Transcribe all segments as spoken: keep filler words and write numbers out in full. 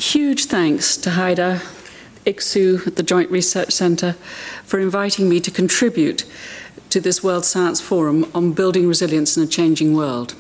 huge thanks to Haida, I C S U, the Joint Research Centre, for inviting me to contribute to this World Science Forum on building resilience in a changing world.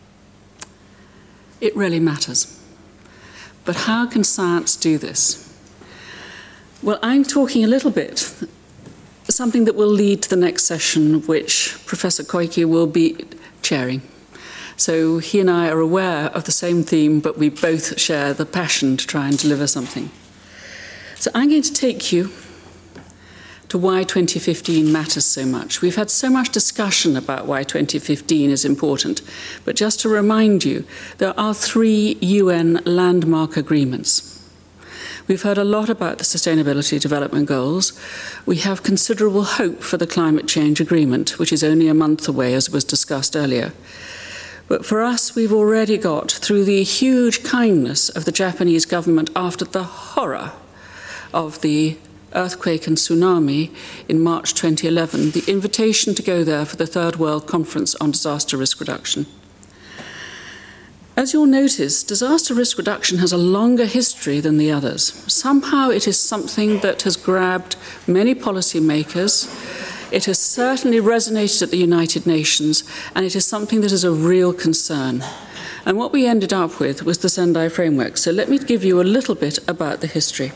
It really matters. But how can science do this? Well, I'm talking a little bit, something that will lead to the next session, which Professor Koike will be chairing. So he and I are aware of the same theme, but we both share the passion to try and deliver something. So I'm going to take you to why twenty fifteen matters so much. We've had so much discussion about why twenty fifteen is important, but just to remind you, there are three U N landmark agreements. We've heard a lot about the Sustainability Development Goals. We have considerable hope for the Climate Change Agreement, which is only a month away, as was discussed earlier. But for us, we've already got, through the huge kindness of the Japanese government after the horror of the earthquake and tsunami in March twenty eleven, the invitation to go there for the Third World Conference on Disaster Risk Reduction. As you'll notice, disaster risk reduction has a longer history than the others. Somehow it is something that has grabbed many policymakers. It has certainly resonated at the United Nations, and it is something that is a real concern. And what we ended up with was the Sendai Framework. So let me give you a little bit about the history.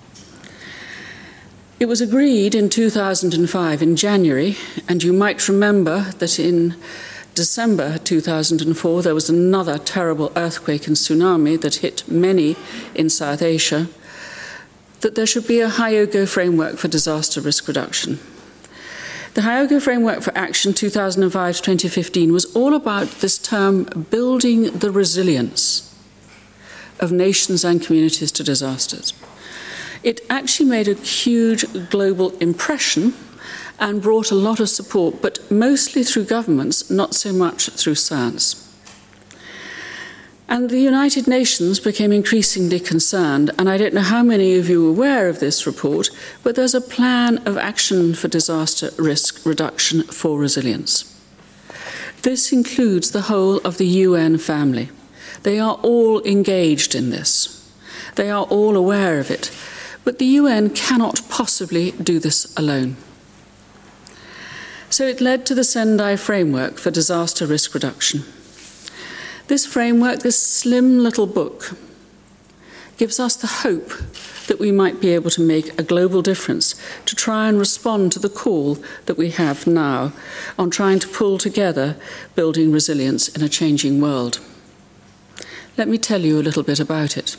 It was agreed in two thousand five, in January, and you might remember that in December two thousand four, there was another terrible earthquake and tsunami that hit many in South Asia, that there should be a Hyogo framework for disaster risk reduction. The Hyogo Framework for Action two thousand five to twenty fifteen was all about this term, building the resilience of nations and communities to disasters. It actually made a huge global impression and brought a lot of support, but mostly through governments, not so much through science. And the United Nations became increasingly concerned, and I don't know how many of you are aware of this report, but there's a plan of action for disaster risk reduction for resilience. This includes the whole of the U N family. They are all engaged in this. They are all aware of it. But the U N cannot possibly do this alone. So it led to the Sendai Framework for Disaster Risk Reduction. This framework, this slim little book, gives us the hope that we might be able to make a global difference to try and respond to the call that we have now on trying to pull together building resilience in a changing world. Let me tell you a little bit about it.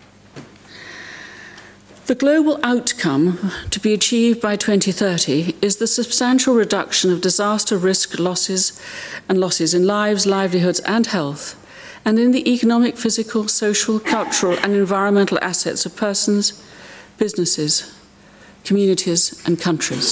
The global outcome to be achieved by twenty thirty is the substantial reduction of disaster risk losses and losses in lives, livelihoods and health, and in the economic, physical, social, cultural and environmental assets of persons, businesses, communities and countries.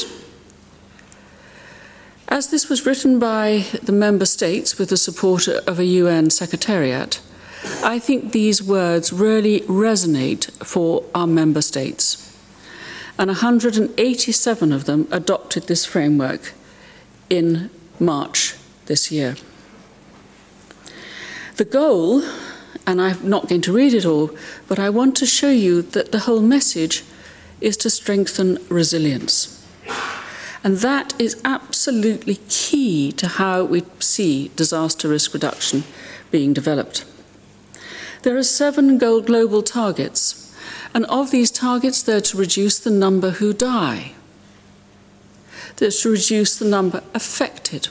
As this was written by the member states with the support of a U N Secretariat, I think these words really resonate for our member states. And one hundred eighty-seven of them adopted this framework in March this year. The goal, and I'm not going to read it all, but I want to show you that the whole message is to strengthen resilience. And that is absolutely key to how we see disaster risk reduction being developed. There are seven global targets, and of these targets, they're to reduce the number who die. They're to reduce the number affected.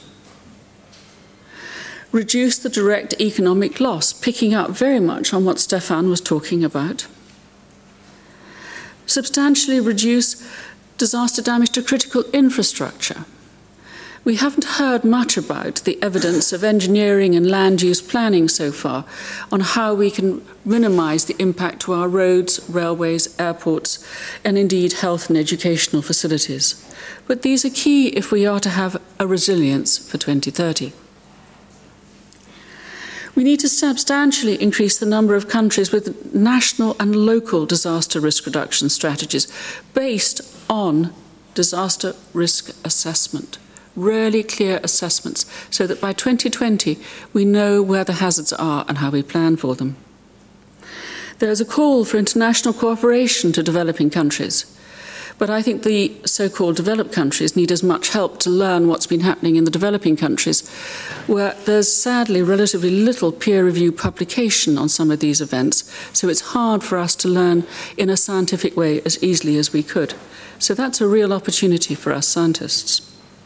Reduce the direct economic loss, picking up very much on what Stefan was talking about. Substantially reduce disaster damage to critical infrastructure. We haven't heard much about the evidence of engineering and land use planning so far on how we can minimise the impact to our roads, railways, airports, and indeed health and educational facilities. But these are key if we are to have a resilience for twenty thirty. We need to substantially increase the number of countries with national and local disaster risk reduction strategies based on disaster risk assessment. Really clear assessments, so that by twenty twenty we know where the hazards are and how we plan for them. There is a call for international cooperation to developing countries. But I think the so-called developed countries need as much help to learn what's been happening in the developing countries, where there's sadly relatively little peer-review publication on some of these events, so it's hard for us to learn in a scientific way as easily as we could. So that's a real opportunity for us scientists.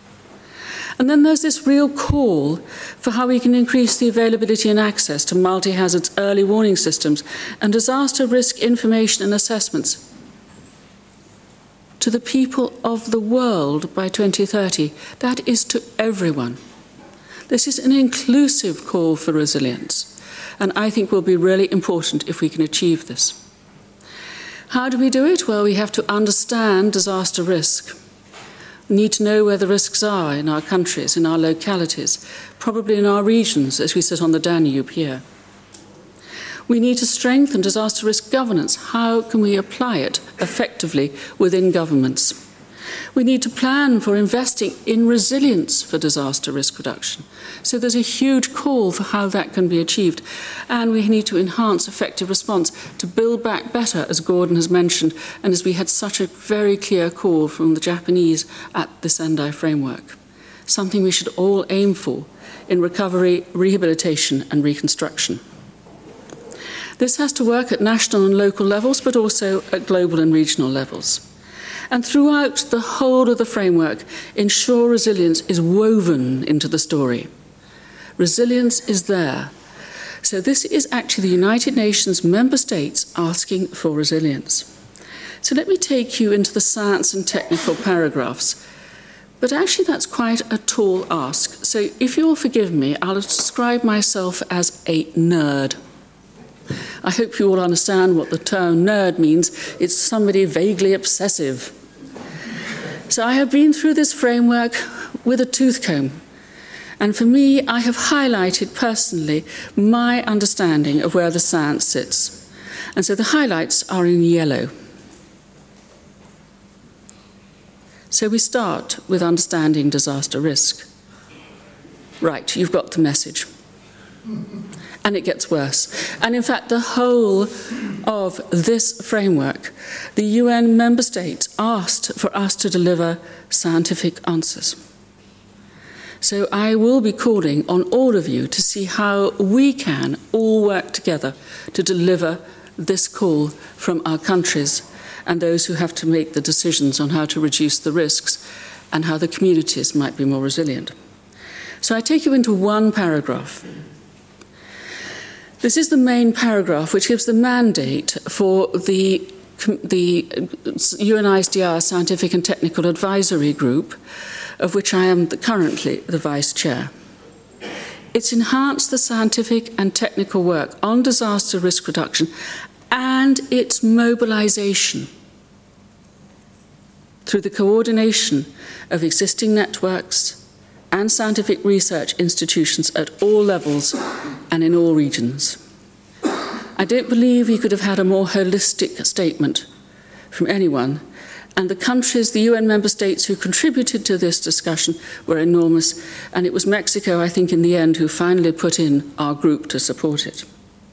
And then there's this real call for how we can increase the availability and access to multi-hazards early warning systems and disaster risk information and assessments to the people of the world by twenty thirty. That is to everyone. This is an inclusive call for resilience, and I think will be really important if we can achieve this. How do we do it? Well, we have to understand disaster risk. We need to know where the risks are in our countries, in our localities, probably in our regions as we sit on the Danube here. We need to strengthen disaster risk governance. How can we apply it effectively within governments? We need to plan for investing in resilience for disaster risk reduction. So there's a huge call for how that can be achieved. And we need to enhance effective response to build back better, as Gordon has mentioned, and as we had such a very clear call from the Japanese at the Sendai framework. Something we should all aim for in recovery, rehabilitation and reconstruction. This has to work at national and local levels, but also at global and regional levels. And throughout the whole of the framework, ensure resilience is woven into the story. Resilience is there. So this is actually the United Nations member states asking for resilience. So let me take you into the science and technical paragraphs. But actually that's quite a tall ask. So if you'll forgive me, I'll describe myself as a nerd. I hope you all understand what the term nerd means. It's somebody vaguely obsessive. So I have been through this framework with a tooth comb. And for me, I have highlighted personally my understanding of where the science sits. And so the highlights are in yellow. So we start with understanding disaster risk. Right, you've got the message. And it gets worse. And in fact, the whole of this framework, the U N member states asked for us to deliver scientific answers. So I will be calling on all of you to see how we can all work together to deliver this call from our countries and those who have to make the decisions on how to reduce the risks and how the communities might be more resilient. So I take you into one paragraph. This is the main paragraph which gives the mandate for the, the U N I S D R Scientific and Technical Advisory Group, of which I am the, currently the Vice Chair. It's enhanced the scientific and technical work on disaster risk reduction and its mobilization through the coordination of existing networks and scientific research institutions at all levels and in all regions. I don't believe we could have had a more holistic statement from anyone, and the countries, the U N member states who contributed to this discussion were enormous, and it was Mexico, I think, in the end, who finally put in our group to support it.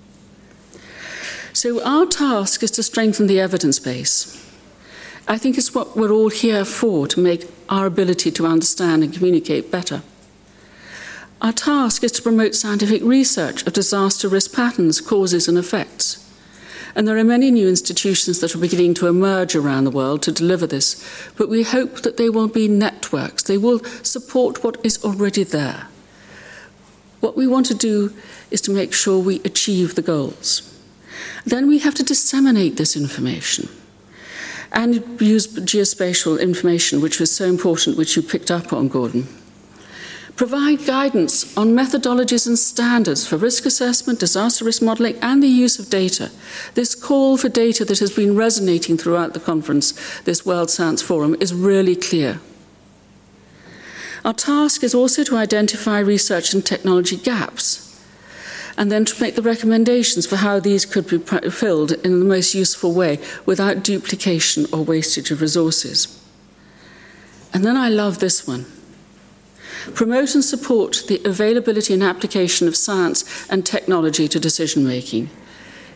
So our task is to strengthen the evidence base. I think it's what we're all here for, to make our ability to understand and communicate better. Our task is to promote scientific research of disaster risk patterns, causes and effects. And there are many new institutions that are beginning to emerge around the world to deliver this, but we hope that they will be networks. They will support what is already there. What we want to do is to make sure we achieve the goals. Then we have to disseminate this information and use geospatial information, which was so important, which you picked up on, Gordon. Provide guidance on methodologies and standards for risk assessment, disaster risk modelling, and the use of data. This call for data that has been resonating throughout the conference, this World Science Forum, is really clear. Our task is also to identify research and technology gaps, and then to make the recommendations for how these could be filled in the most useful way without duplication or wastage of resources. And then I love this one. Promote and support the availability and application of science and technology to decision-making.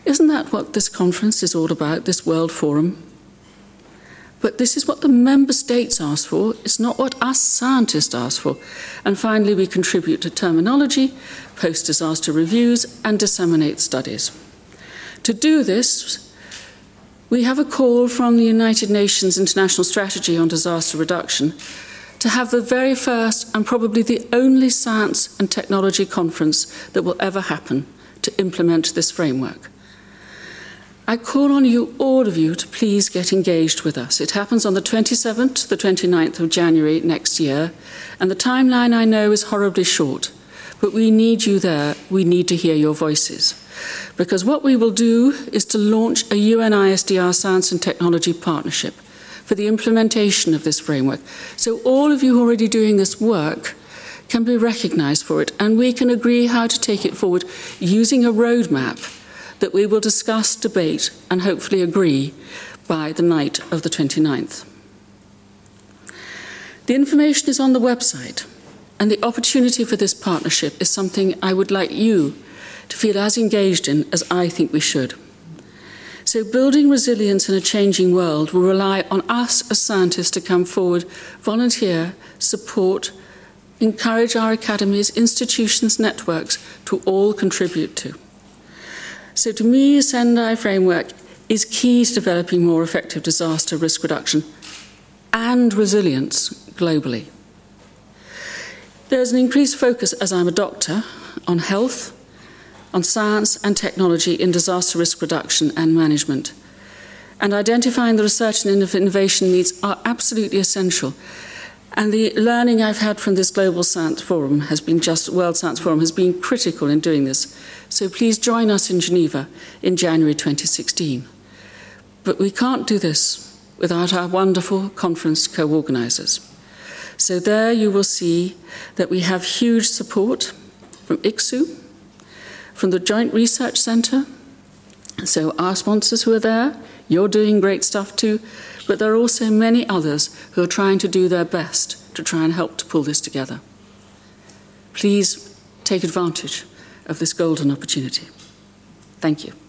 Isn't that what this conference is all about, this World Forum? But this is what the member states ask for. It's not what us scientists ask for. And finally, we contribute to terminology, post disaster reviews, and disseminate studies. To do this, we have a call from the United Nations International Strategy on Disaster Reduction to have the very first and probably the only science and technology conference that will ever happen to implement this framework. I call on you, all of you, to please get engaged with us. It happens on the twenty-seventh to the twenty-ninth of January next year, and the timeline I know is horribly short, but we need you there. We need to hear your voices. Because what we will do is to launch a U N I S D R Science and Technology Partnership for the implementation of this framework. So all of you already doing this work can be recognised for it, and we can agree how to take it forward using a roadmap that we will discuss, debate, and hopefully agree by the night of the twenty-ninth. The information is on the website, and the opportunity for this partnership is something I would like you to feel as engaged in as I think we should. So building resilience in a changing world will rely on us as scientists to come forward, volunteer, support, encourage our academies, institutions, networks to all contribute to. So to me, the Sendai framework is key to developing more effective disaster risk reduction and resilience globally. There's an increased focus, as I'm a doctor, on health, on science and technology in disaster risk reduction and management. And identifying the research and innovation needs are absolutely essential. And the learning I've had from this Global Science Forum has been just, World Science Forum has been critical in doing this. So please join us in Geneva in January twenty sixteen. But we can't do this without our wonderful conference co-organisers. So there you will see that we have huge support from I C S U, from the Joint Research Centre. So our sponsors who are there, you're doing great stuff too, but there are also many others who are trying to do their best to try and help to pull this together. Please take advantage of this golden opportunity. Thank you.